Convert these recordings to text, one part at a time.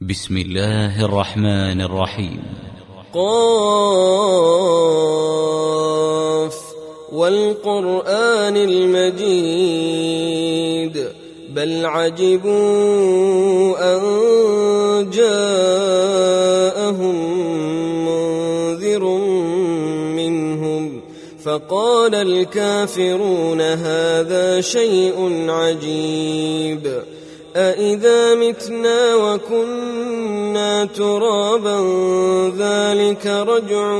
بسم الله الرحمن الرحيم. قاف والقرآن المجيد بل عجبوا أن جاءهم منذر منهم فقال الكافرون هذا شيء عجيب أإذا متنا وكنا ترابا ذلك رجع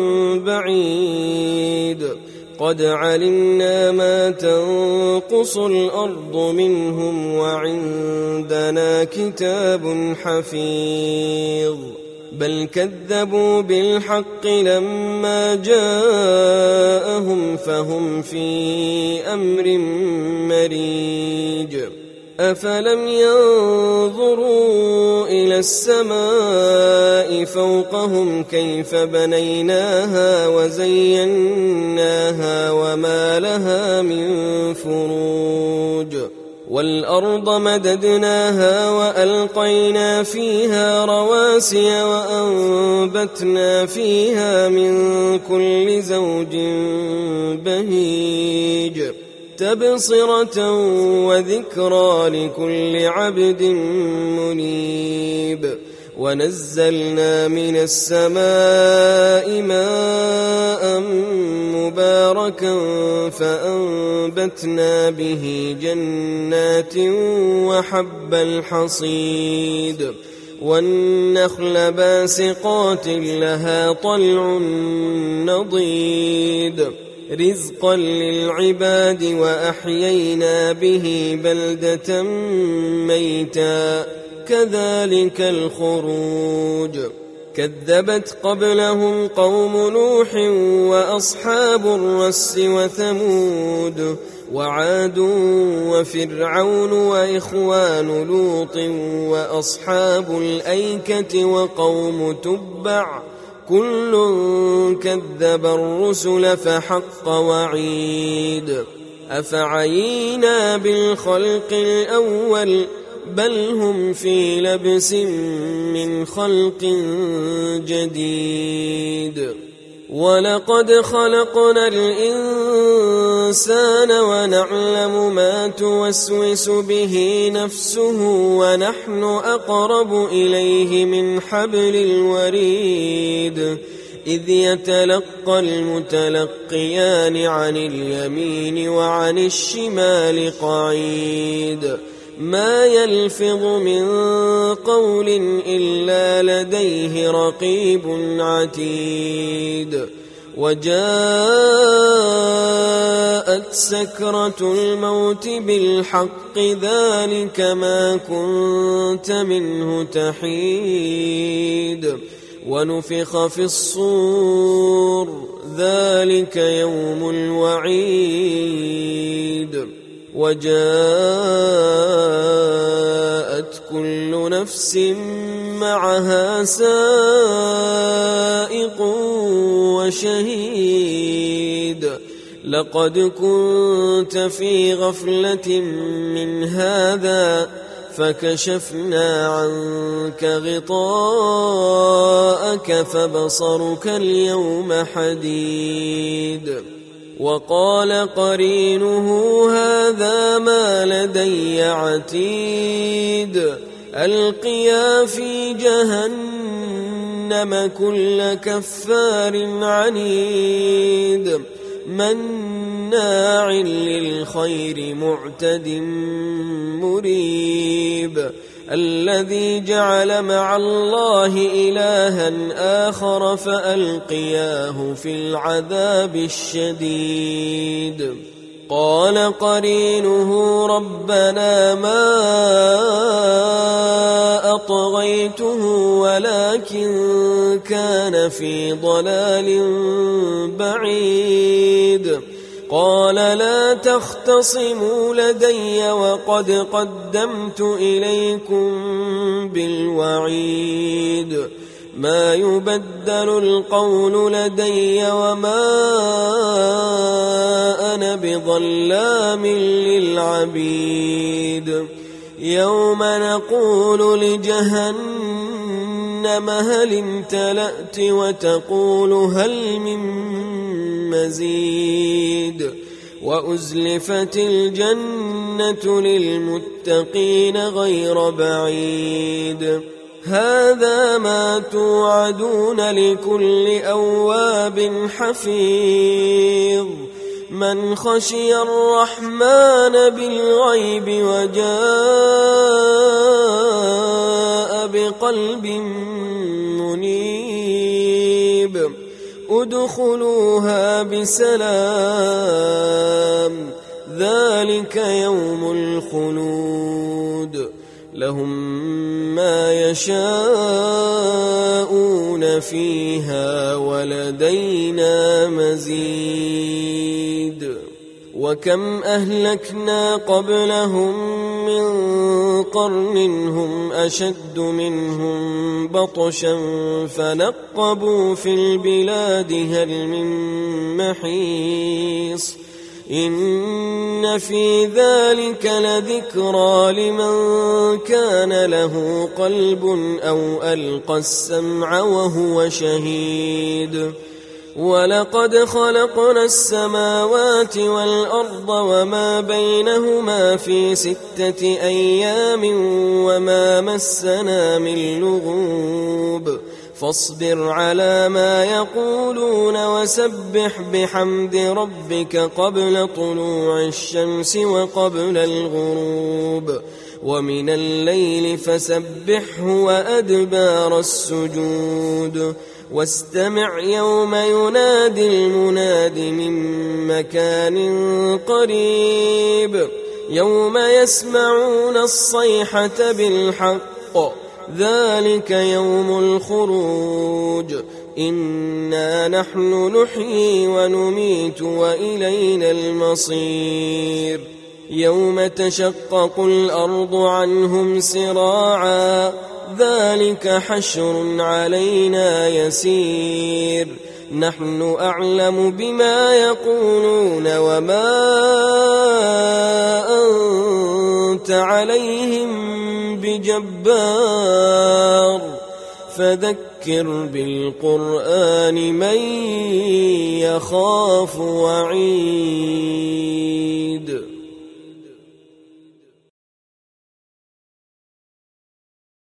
بعيد قد علمنا ما تنقص الأرض منهم وعندنا كتاب حفيظ بل كذبوا بالحق لما جاءهم فهم في أمر مريج أفلم ينظروا إلى السماء فوقهم كيف بنيناها وزيناها وما لها من فروج والأرض مددناها وألقينا فيها رواسي وأنبتنا فيها من كل زوج بهيج تبصرة وذكرى لكل عبد منيب ونزلنا من السماء ماء مباركا فأنبتنا به جنات وحب الحصيد والنخل باسقات لها طلع نضيد رزقا للعباد وأحيينا به بلدة ميتا كذلك الخروج كذبت قبلهم قوم نوح وأصحاب الرس وثمود وعاد وفرعون وإخوان لوط وأصحاب الأيكة وقوم تبع كل كذب الرسل فحق وعيد أفعينا بالخلق الأول بل هم في لبس من خلق جديد ولقد خلقنا الإنسان ونعلم ما توسوس به نفسه ونحن أقرب إليه من حبل الوريد إذ يتلقى المتلقيان عن اليمين وعن الشمال قعيد ما يلفظ من قول إلا لديه رقيب عتيد وجاءت سكرة الموت بالحق ذلك ما كنت منه تحيد ونفخ في الصور ذلك يوم الوعيد وجاءت كل نفس معها سائق وشهيد لقد كنت في غفلة من هذا فكشفنا عنك غطاءك فبصرك اليوم حديد وقال قرينه هذا ما لدي عتيد ألقيا في جهنم كل كفار عنيد مناع للخير معتد مريب الذي جعل مع الله إلها آخر فألقياه في العذاب الشديد قال قرينه ربنا ما أطغيته ولكن كان في ضلال بعيد قال لا تختصموا لدي وقد قدمت إليكم بالوعيد ما يبدل القول لدي وما أنا بظلام للعبيد يوم نقول لجهنم هل امتلأت وتقول هل من مزيد وأزلفت الجنة للمتقين غير بعيد هذا ما توعدون لكل أواب حفيظ من خشي الرحمن بالغيب وجاء بقلب منيب ادخلوها بسلام ذلك يوم الخلود لهم ما يشاءون فيها ولدينا مزيد وكم أهلكنا قبلهم من قرن هم أشد منهم بطشا فنقبوا في البلاد هل من محيص إن في ذلك لذكرى لمن كان له قلب أو ألقى السمع وهو شهيد ولقد خلقنا السماوات والأرض وما بينهما في 6 أيام وما مسنا من لغوب فاصبر على ما يقولون وسبح بحمد ربك قبل طلوع الشمس وقبل الغروب ومن الليل فسبحه وأدبار السجود واستمع يوم ينادي المناد من مكان قريب يوم يسمعون الصيحة بالحق ذلك يوم الخروج إنا نحن نحيي ونميت وإلينا المصير يوم تشقق الأرض عنهم سراعا ذلك حشر علينا يسير نحن أعلم بما يقولون وما أنت عليهم بجبار فذكر بالقرآن من يخاف وعيد